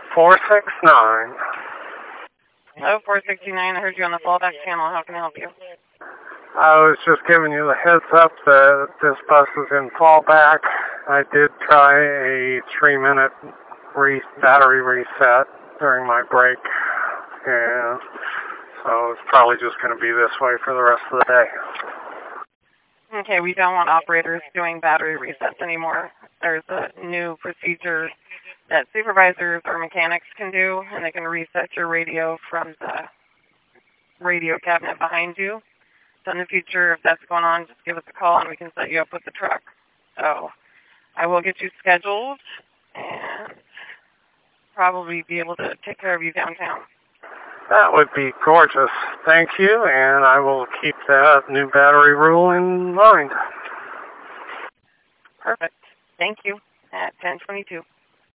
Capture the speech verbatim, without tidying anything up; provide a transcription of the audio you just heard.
four six nine. Hello, four sixty-nine. I heard you on the fallback channel. How can I help you? I was just giving you the heads up that this bus is in fallback. I did try a three-minute re- battery reset during my break, and so it's probably just going to be this way for the rest of the day. Okay, we don't want operators doing battery resets anymore. There's a new procedure that supervisors or mechanics can do, and they can reset your radio from the radio cabinet behind you. So in the future, if that's going on, just give us a call and we can set you up with the truck. So I will get you scheduled and probably be able to take care of you downtown. That would be gorgeous. Thank you, and I will keep that new battery rule in mind. Perfect. Thank you. At ten twenty-two.